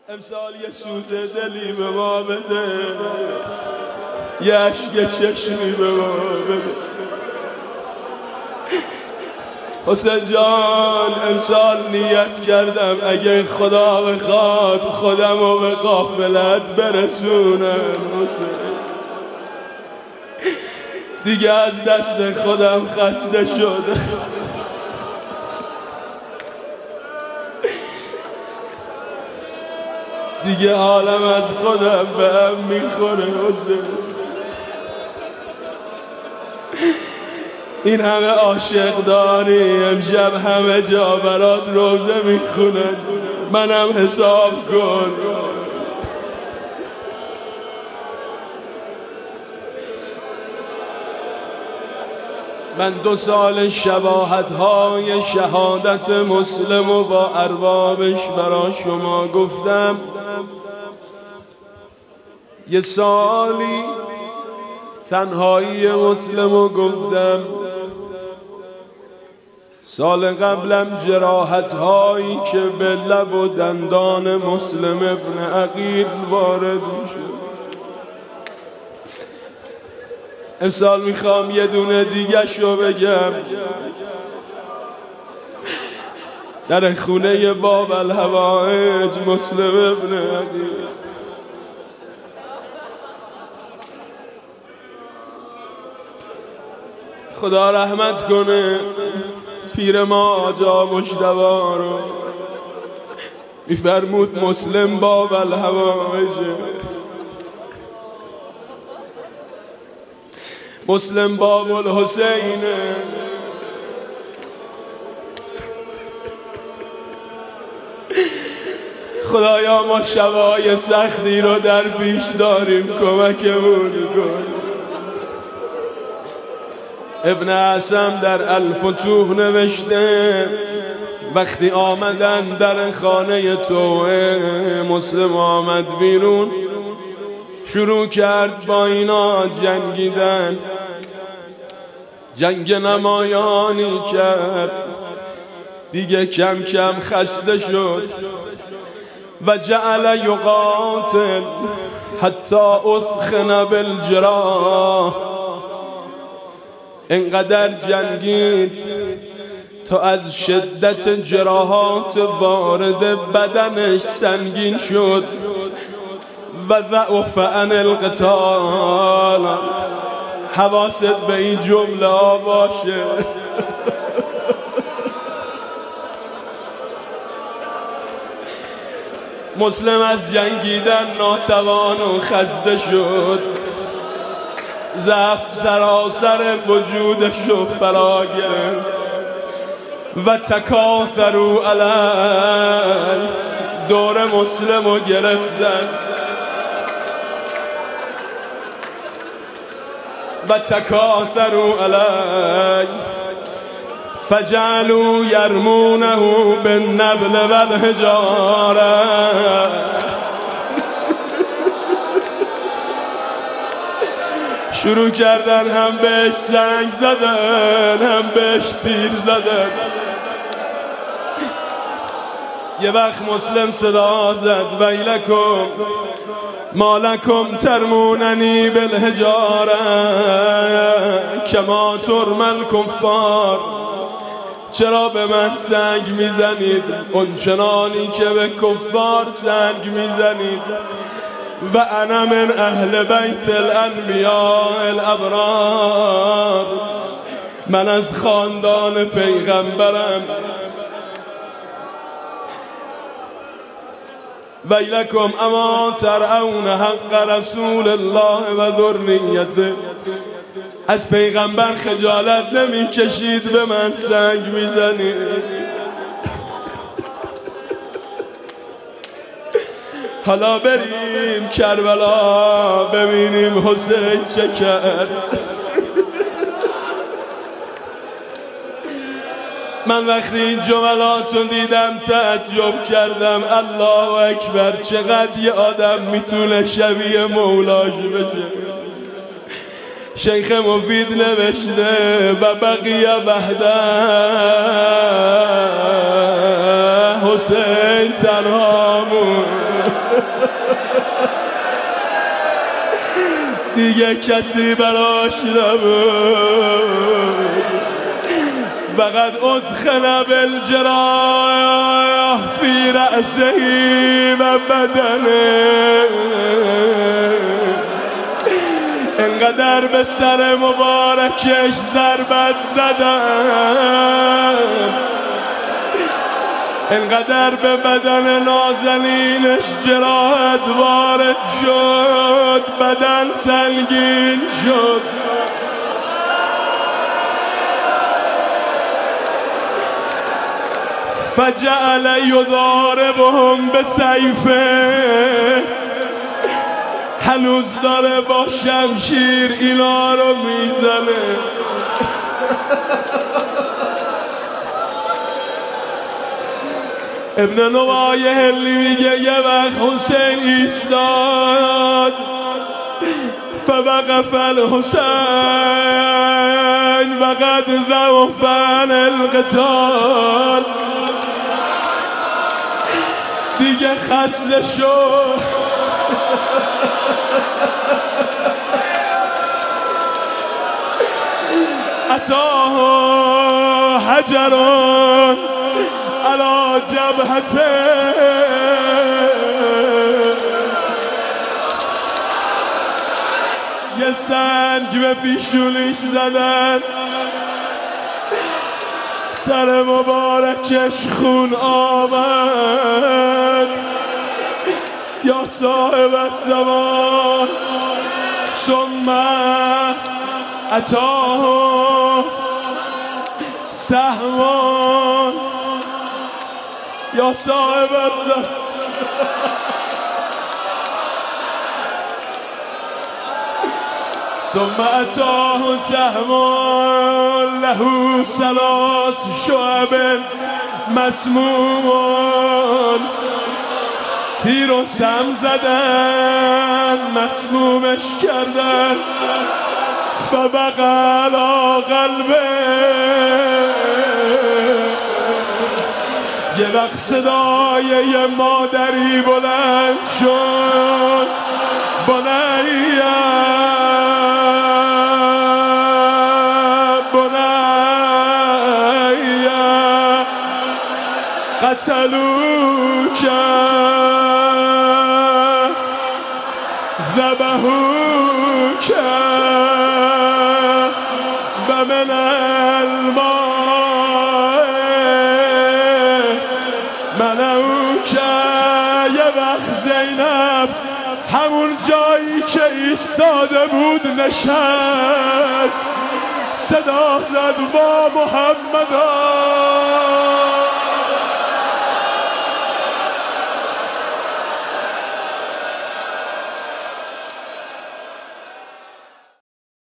امسال یه سوز دلی به ما بده، یه عشق چشمی به ما بده. حسین جان امسال نیت کردم اگه خدا بخواد خودمو به غافلت برسونم. حسین دیگه از دست خودم خسته شدم، دیگه حالم از خودم به هم میخوره. حسین این همه عاشق داری، امشب همه جا برات روزه میخونن، منم حساب کن. من 2 سال شباهت‌های شهادت مسلم و با اربابش برا شما گفتم. یه سالی تنهایی مسلمو گفتم. سال قبلم جراحت‌هایی که به لب و دندان مسلم ابن عقیل وارد شد. امسال میخوام یه دونه دیگه شو بگم. در خونه باب الهوائج مسلم ابن عقیل. خدا رحمت کنه پیر ما آجا مجتبی رو. میفرمود مسلم باب الهوائج، مسلم باب الحسینه. خدایا ما شبای سختی رو در پیش داریم، کمکمون کن. ابن عصم در الفتوح نوشته وقتی آمدن در خانه توه، مسلم آمد بیرون شروع کرد با اینا جنگیدن، جنگ نمایانی کرد. دیگه کم کم خسته شد و جعل یقاتل حتی اثخن بالجراح. انقدر جنگید تا از شدت جراحات وارد بدنش سنگین شد و ضعف عن القتال. حواست به این جمله ها باشه. مسلم از جنگیدن ناتوان و خسته شد، ضعف سراسر وجودش رو فرا گرفت و تکاثروا علی، دور مسلم رو گرفتن و تکاثروا علی فجعلوا یرمونه بالنبل والحجاره. شروع کردن هم بهش سنگ زدن هم بهش تیر زدن. یه وقت مسلم صدا زد ویلکم مالکم ترموننی بالحجاره کما ترمی الکفار. چرا به من سنگ میزنید اونچنانی که به کفار سنگ میزنید؟ و انا من اهل بیت الانبیاء الابرار، من از خاندان پیغمبرم. ویلکم اما ترعون حق رسول الله و ذریته. از پیغمبر خجالت نمی کشید به من سنگ میزنید؟ حالا بریم کربلا ببینیم حسین چه کرد. من وقتی این جملات رو دیدم تعجب کردم. الله اکبر، چقدر یه آدم میتونه شبیه مولاش بشه. شیخ مفید نوشته و بقیه وحده، حسین تنها موند. دیگه کسی براش نبود، فقط ادخل بالجراح فی رأسه و بدنه. انقدر به سر مبارکش ضربت زدن، انقدر به بدن نازنینش جراحت وارد شد، بدن سنگین شد. فجعل یضاربهم بسیفه، هنوز داره با شمشیر اینا رو میزنه. ابن نوای هلی میگه یه وقت حسین ایستاد، فوقف الحسین وقد ذوف عن القتال، دیگه خسته شد. اتاه حجران على جبهته، یه سنگ به پیشونیش زدن، سر مبارکش خون آمد. یا صاحب الزمان ثم اتاه سهمان، یا صاحب الزمان ثم اتاه سهمان له ثلاث شعب مسموم، تیر و سم زدن مسمومش کردن. فبقى على قلبه، یه وقت صدای یه مادری بلند شد، بنیه بنیه قتلوک ذبحوک و من الماء منعوک. یه وقت زینب همون جایی که ایستاده بود نشست، صدا زد با محمدا